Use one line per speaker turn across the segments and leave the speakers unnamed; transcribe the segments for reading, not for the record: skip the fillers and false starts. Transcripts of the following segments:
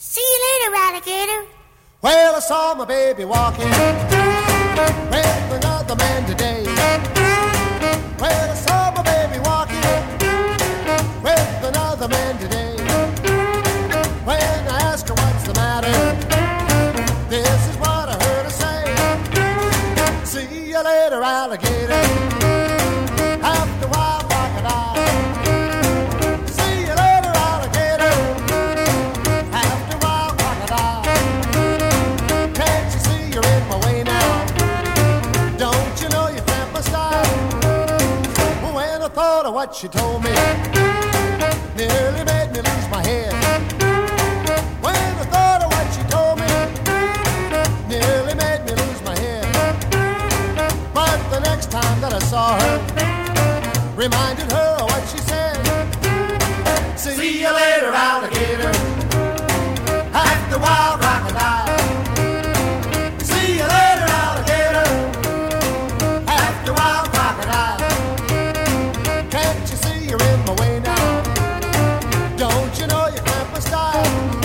See you later, alligator.
Well, I saw my baby walking with another man today. Well, I saw my baby walking with another man today. When I asked her what's the matter, this is what I heard her say. See you later, alligator. After a while, crocodile. See you later, alligator. After a while, crocodile. Can't you see you're in my way now? Don't you know you cramp my style? When I thought of what she told me, nearly made me lose my head. When I thought of what she told me, nearly made me lose my head. But the next time that I saw her, reminded her of what she said. See you later, alligator. After a while, crocodile. See you later, alligator. After a while, crocodile. Can't you see you're in my way now? Don't you know you cramp my style?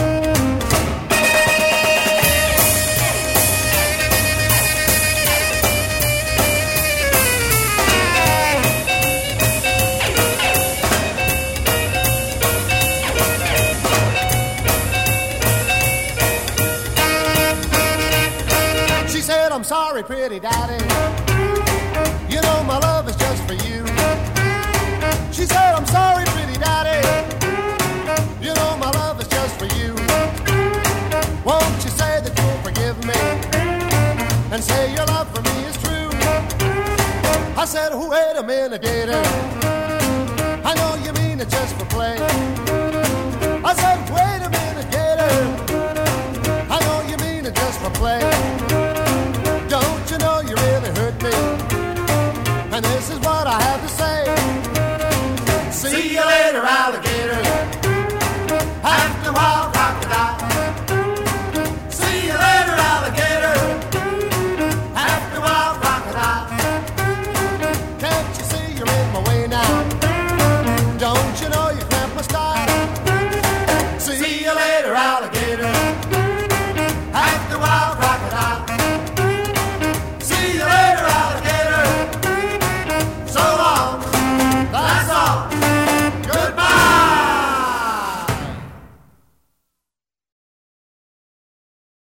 She said, I'm sorry, pretty daddy. You know my love is just for you. She said, I'm sorry, pretty daddy. You know my love is just for you. Won't you say that you'll forgive me and say your love for me is true? I said, wait a minute, gator. I know you mean it just for play. I said, wait a minute, gator. I know you mean it just for play. Don't you know you really hurt me? And this is what I have to say. See you later, alligator.